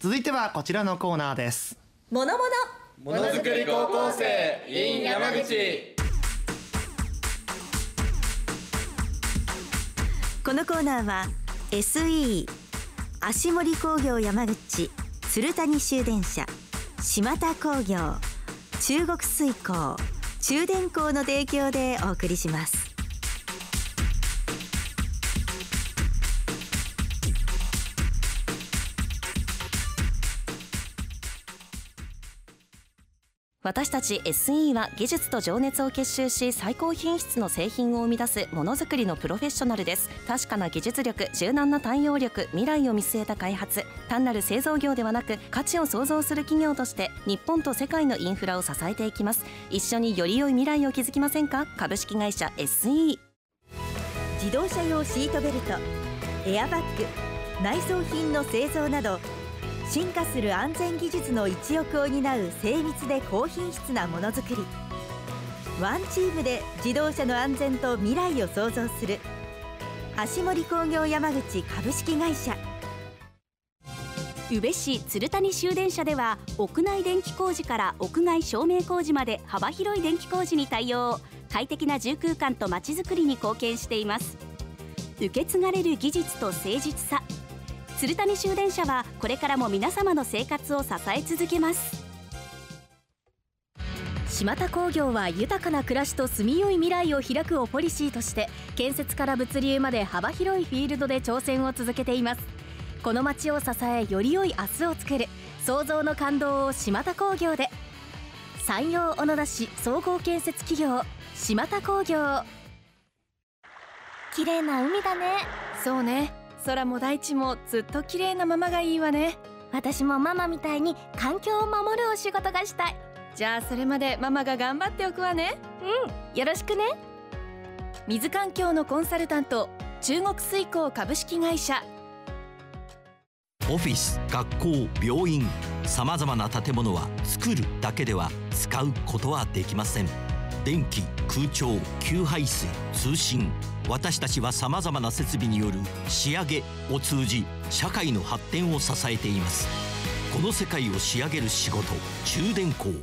続いてはこちらのコーナーです。 ものづくり高校生 in 山口。 このコーナーは SE 足森工業山口、鶴谷集電社、島田工業、中国水工、中電工の提供でお送りします。 私たち SE は技術と情熱を結集し、最高品質の製品を生み出すものづくりのプロフェッショナルです。確かな技術力、柔軟な対応力、未来を見据えた開発、単なる製造業ではなく価値を創造する企業として日本と世界のインフラを支えていきます。一緒により良い未来を築きませんか。株式会社 SE。 自動車用シートベルト、エアバッグ、内装品の製造など、進化する安全技術の一翼を担う精密で高品質なものづくり。ワンチームで自動車の安全と未来を創造する足森工業山口株式会社。 宇部市鶴谷集電社では、屋内電気工事から屋外照明工事まで幅広い電気工事に対応。快適な住空間とまちづくりに貢献しています。受け継がれる技術と誠実さ、鶴谷集電社はこれからも皆様の生活を支え続けます。 島田工業は豊かな暮らしと住みよい未来を開くをポリシーとして、建設から物流まで幅広いフィールドで挑戦を続けています。この街を支え、より良い明日を作る創造の感動を島田工業で。山陽小野田市総合建設企業島田工業。 綺麗な海だね。 そうね、空も大地もずっと綺麗なままがいいわね。 私もママみたいに環境を守るお仕事がしたい。 じゃあそれまでママが頑張っておくわね。 よろしくね。 水環境のコンサルタント、中国水工株式会社。 オフィス、学校、病院、さまざまな建物は作るだけでは使うことはできません。電気、空調、給排水、通信、私たちはさまざまな設備による仕上げを通じ、社会の発展を支えています。この世界を仕上げる仕事、中電工。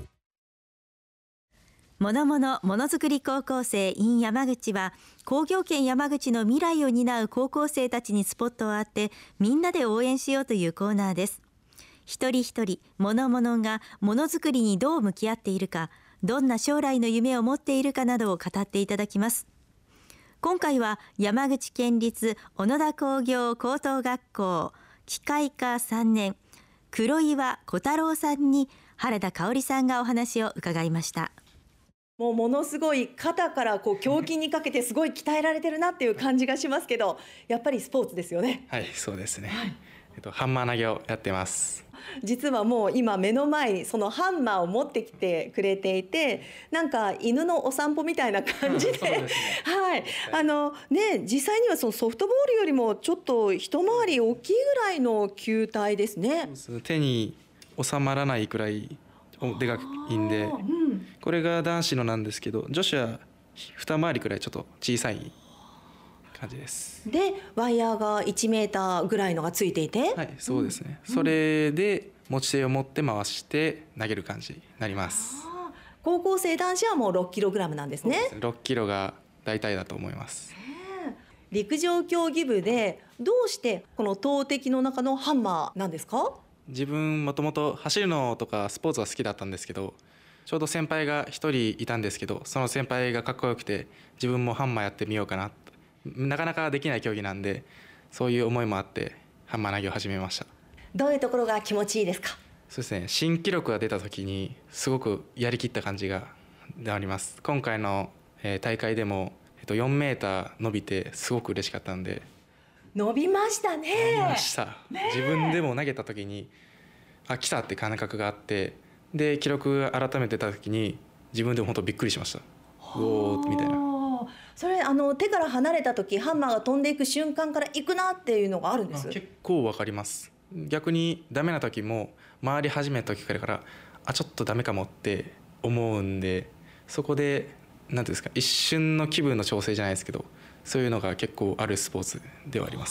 ものづくり高校生 in 山口は、工業圏山口の未来を担う高校生たちにスポットを当て、みんなで応援しようというコーナーです。一人一人、がものづくりにどう向き合っているか、どんな将来の夢を持っているかなどを語っていただきます。今回は山口県立小野田工業高等学校機械科3年、黒岩小太郎さんに原田香織さんがお話を伺いました。 ものすごい肩から胸筋にかけてすごい鍛えられてるなっていう感じがしますけど、やっぱりスポーツですよね。 はい、そうですね。ハンマー投げをやってます。 実はもう今目の前にそのハンマーを持ってきてくれていて、なんか犬のお散歩みたいな感じで、はい、実際にはそのソフトボールよりもちょっと一回り大きいぐらいの球体ですね。 手に収まらないくらいでかいんで、これが男子のなんですけど、女子は二回りくらいちょっと小さい感じです。 でワイヤーが1メーターぐらいのがついていて、 はい、そうですね。それで持ち手を持って回して投げる感じになります。 高校生男子はもう6キログラムなんですね。 6キロが大体だと思います。 陸上競技部でどうしてこの投擲の中のハンマーなんですか？ 自分もともと走るのとかスポーツが好きだったんですけど、ちょうど先輩が1人いたんですけど、その先輩がかっこよくて自分もハンマーやってみようかな。なかなかできない競技なんで、そういう思いもあってハンマー投げを始めました。 どういうところが気持ちいいですか？ そうですね、新記録が出た時にすごくやりきった感じがあります。今回の大会でも4メーター伸びてすごく嬉しかったんで。 伸びましたね。 伸びました、自分でも投げた時に来たって感覚があって、で記録が改めて出た時に自分でも本当びっくりしました。おーみたいな。 それ手から離れた時、ハンマーが飛んでいく瞬間から行くなっていうのがあるんです。 結構わかります。逆にダメな時も回り始めた時からちょっとダメかもって思うんで、そこで何ていうんですか、一瞬の気分の調整じゃないですけど、そういうのが結構あるスポーツではあります。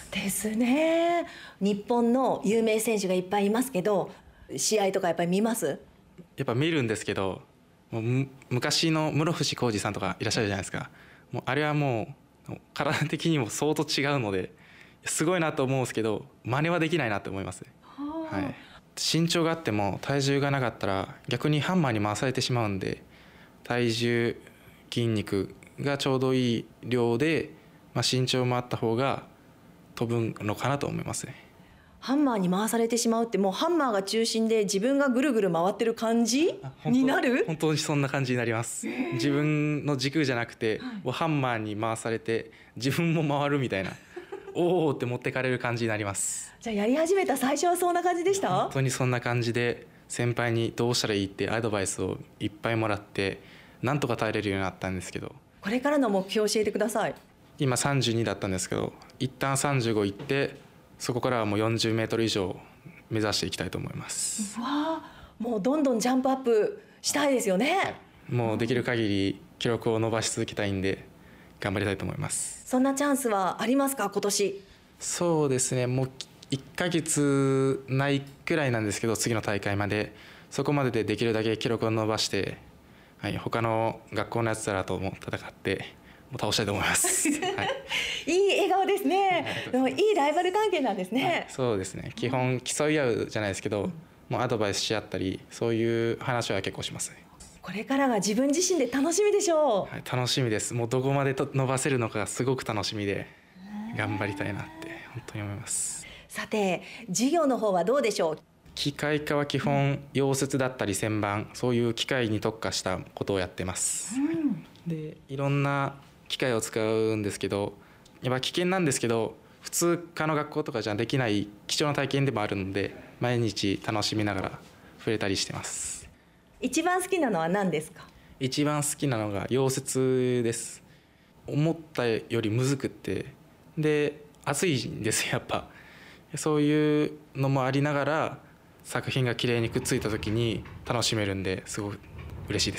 ですね。日本の有名選手がいっぱいいますけど、試合とかやっぱり見ます？ やっぱ見るんですけど、もう昔の室伏広治さんとかいらっしゃるじゃないですか。もうあれはもう体的にも相当違うのですごいなと思うんですけど、真似はできないなと思います。はい、身長があっても体重がなかったら逆にハンマーに回されてしまうんで、体重筋肉がちょうどいい量で、身長もあった方が飛ぶのかなと思いますね。 ハンマーに回されてしまうって、もうハンマーが中心で自分がぐるぐる回ってる感じになる？ 本当にそんな感じになります。自分の軸じゃなくて、もうハンマーに回されて自分も回るみたいなおーって持ってかれる感じになります。 じゃあやり始めた最初はそんな感じでした？ 本当にそんな感じで、先輩にどうしたらいいってアドバイスをいっぱいもらってなんとか耐えれるようになったんですけど。 これからの目標を教えてください。 今32だったんですけど、一旦35行って、そこからはもう40メートル以上目指していきたいと思います。 うわー、もうどんどんジャンプアップしたいですよね。 もうできる限り記録を伸ばし続けたいんで頑張りたいと思います。 そんなチャンスはありますか、今年？ そうですね、もう1ヶ月ないくらいなんですけど、次の大会までそこまででできるだけ記録を伸ばして、はい、他の学校のやつらとも戦ってもう倒したいと思います。はい、 いい笑顔ですね。でもいいライバル関係なんですね。 はい、そうですね、基本競い合うじゃないですけど、もうアドバイスし合ったり、そういう話は結構しますね。 これからが自分自身で楽しみでしょう。 はい、楽しみです。もうどこまで伸ばせるのかがすごく楽しみで、頑張りたいなって本当に思います。 さて、授業の方はどうでしょう？ 機械科は基本溶接だったり旋盤、そういう機械に特化したことをやってます。で、いろんな機械を使うんですけど、やっぱ危険なんですけど、普通科の学校とかじゃできない貴重な体験でもあるので、毎日楽しみながら触れたりしてます。 一番好きなのは何ですか？ 一番好きなのが溶接です。思ったよりむずくって、で熱いんですよ。やっぱそういうのもありながら作品が綺麗にくっついた時に楽しめるんで、すごく嬉しいです。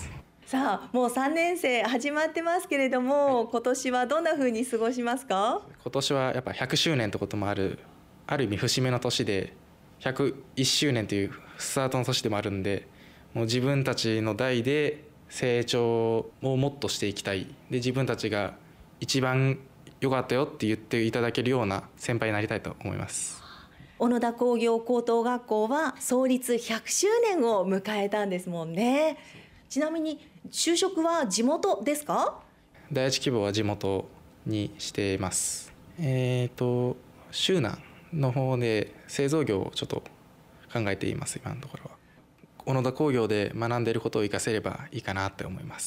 さあ、もう3年生始まってますけれども、はい、今年はどんな風に過ごしますか？ 今年はやっぱ100周年ってこともある意味節目の年で、101周年というスタートの年でもあるんで、もう自分たちの代で成長をもっとしていきたい。で、自分たちが一番良かったよって言っていただけるような先輩になりたいと思います。 小野田工業高等学校は創立100周年を迎えたんですもんね。ちなみに就職は地元ですか？ 第一希望は地元にしています。周南の方で製造業をちょっと考えています。今のところは小野田工業で学んでいることを生かせればいいかなって思います。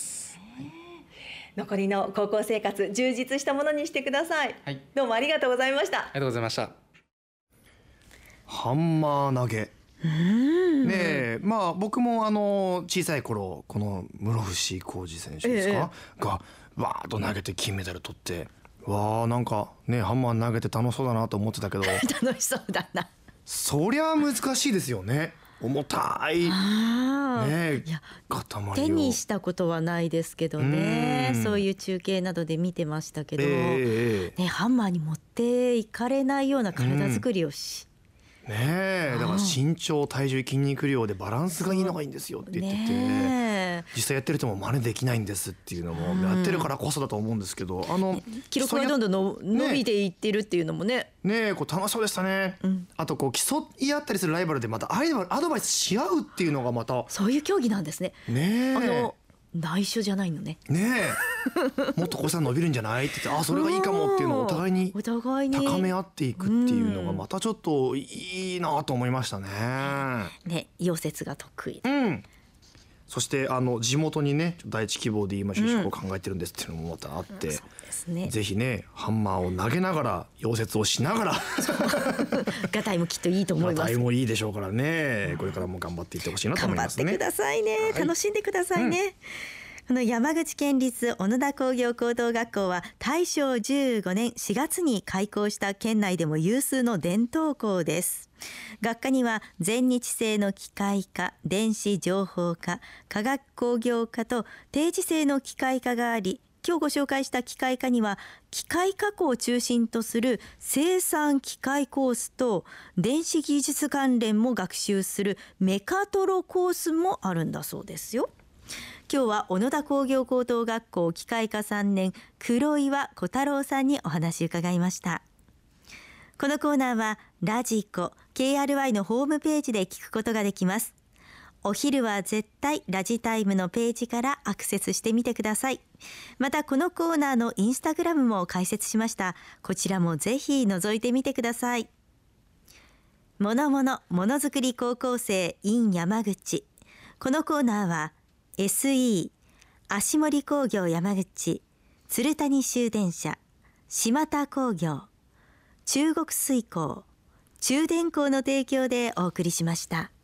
残りの高校生活、充実したものにしてください。はい、どうもありがとうございました。 ありがとうございました。 ハンマー投げ。ねえ、僕も小さい頃この室伏広治選手ですか、がわーっと投げて金メダル取って、わーなんかね、ハンマー投げて楽しそうだなと思ってたけど楽しそうだな。 そりゃ難しいですよね。重たいね、塊を手にしたことはないですけどね、そういう中継などで見てましたけど、ね、ハンマーに持っていかれないような体作りをねえ、だから身長、体重、筋肉量でバランスがいいのがいいんですよって言ってて、実際やってる人も真似できないんですっていうのもやってるからこそだと思うんですけど、 記録がどんどん伸びていってるっていうのもね、 こう楽しそうでしたね。あとこう競い合ったりするライバルでまたアドバイスし合うっていうのがまたそういう競技なんですね。内緒じゃないのね。 もっとこうしたら伸びるんじゃないって言って、それがいいかもっていうのをお互いに高め合っていくっていうのがまたちょっといいなと思いましたね。 溶接が得意。 そして地元にね、第一希望で今就職を考えてるんですっていうのもまたあって、ぜひね、ハンマーを投げながら溶接をしながらガタイもきっといいと思います。 ガタイもいいでしょうからね、これからも頑張っていってほしいなと思いますね。 頑張ってくださいね、楽しんでくださいね。この山口県立小野田工業高等学校は大正15年4月に開校した県内でも有数の伝統校です。学科には全日制の機械科、電子情報科、化学工業科と定時制の機械科があり、 今日ご紹介した機械科には機械加工を中心とする生産機械コースと電子技術関連も学習するメカトロコースもあるんだそうですよ。今日は小野田工業高等学校機械科3年黒岩小太郎さんにお話を伺いました。このコーナーはラジコ KRY のホームページで聞くことができます。お昼は絶対ラジタイムのページからアクセスしてみてください。またこのコーナーのインスタグラムも開設しました。こちらもぜひ覗いてみてください。ものづくり高校生 in 山口。このコーナーは SE 足森工業山口、鶴谷集電社、島田工業、中国水工、中電工の提供でお送りしました。